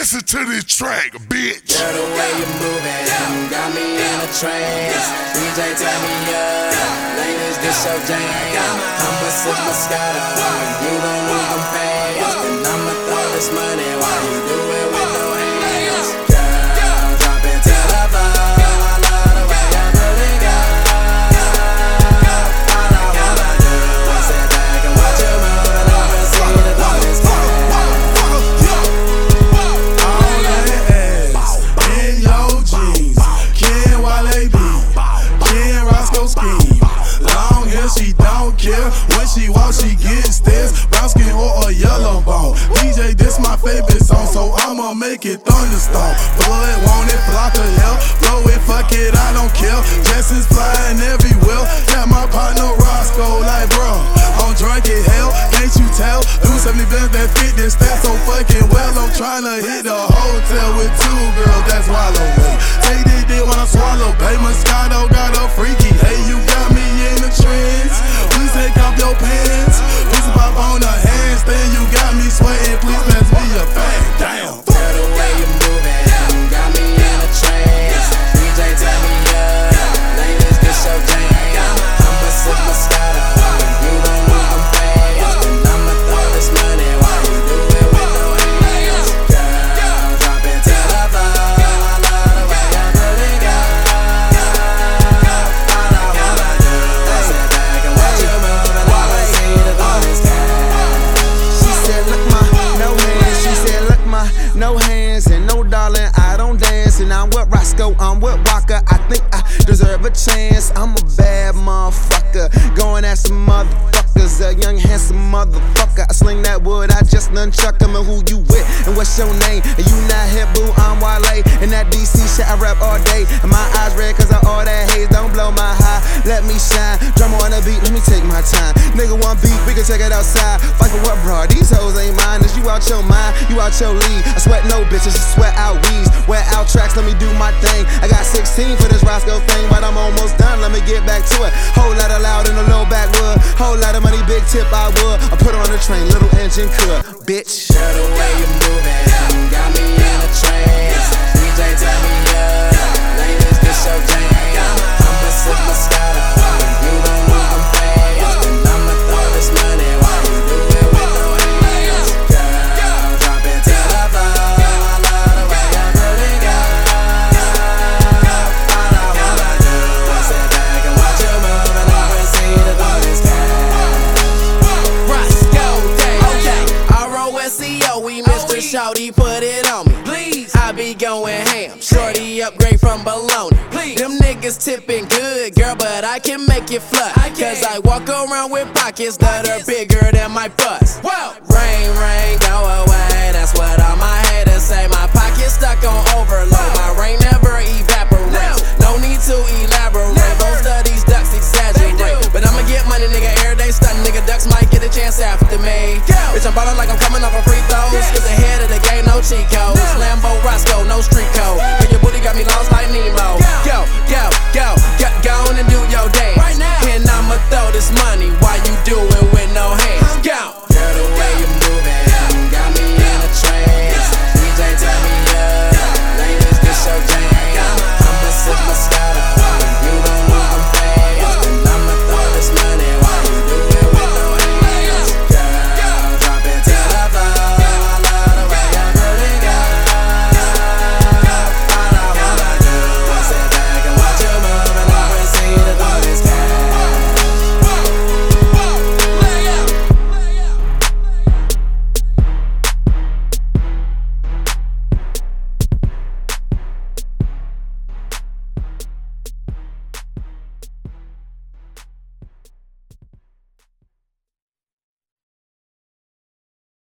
Listen to this track, bitch. Girl, the way you moving, got me in a trance. DJ, turn me up, ladies, this your jam. I'ma sip Moscato, you gon' move them fast. And I'ma throw this money while you do it with no hands. Girl, drop it to the floor. I love the way you put it, girl. All I wanna do is sit back and watch you move and oversee the bonus cash. She don't care when she walks, she gets this brown skin or a yellow bone. DJ, this my favorite song, so I'ma make it thunderstorm. Blood, want it, block of hell, blow it, fuck it, I don't care. Jessens flying everywhere. Got my partner Roscoe, like bro, I'm drunk as hell, can't you tell? Do 70 bands that fit this stat so fucking well. I'm tryna hit a hotel with two girls, that's wallow me. Take this dick when I swallow, pay Moscato, got a freaky. Hey, you got me in the trends. Please take off your pants. Please pop on the handstand. You got me sweating. Please pass me a bag. Damn. Girl, the way you moving, got me in a trance. DJ, turn me up, ladies, this your jam. I'ma sip Moscato, you gon' move them fast. And I'ma throw this money while you do it with no hands. Girl, drop it to the floor. I love the way you put it, girl. All I wanna do is sit back and watch you move and oversee the bonus cash. She said, look my no hands. She said, look my no hands and no darling. I don't dance and I'm with Roscoe. I'm with Walker. I think I deserve a chance. I'm a bad motherfucker, going at some motherfuckers. A young handsome motherfucker. I sling that wood. I just nunchuck them. And who you with? And what's your name? And you not hip, boo. I'm Wale. And that DC shit I rap all day. And my eyes red cause I all that haze. Don't blow my high. Let me shine. Drummer on the beat. Let me take my time. Nigga one beat. We can check it outside. Fight for what, bro? These hoes ain't mine. Is you out your mind? You out your league. I sweat no bitches. I sweat out weeds. Wear out tracks. Let me do my thing. I got 16 for this Roscoe thing. But I'm almost done. Let me get back to it. Whole lot of loud in a low backwood. Whole lot of money. Big tip I would. I put on the train. Little engine could. Bitch. Girl, the way you moving, got me in a trance. DJ, turn me up, ladies, this your jam. I'ma sip Moscato, you gon' move them fast. And I'ma throw this money while you do it with no hands. Girl, drop it to the floor. I love the way you put it, girl. All I wanna do is sit back and watch you move and oversee the bonus cash. Roscoe, okay, R-O-S-C-O, we Mr. Shorty, put it on me. Please, I be going ham. Shorty upgrade from bologna. Please, them niggas tipping good, girl, but I can make it flush. Cause I walk around with pockets that are bigger than my bust. Whoa, rain, rain, go away.